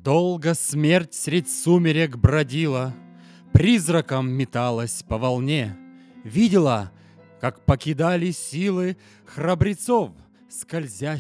Долго смерть средь сумерек бродила, Призраком металась по волне, Видела, как покидали силы Храбрецов, скользящих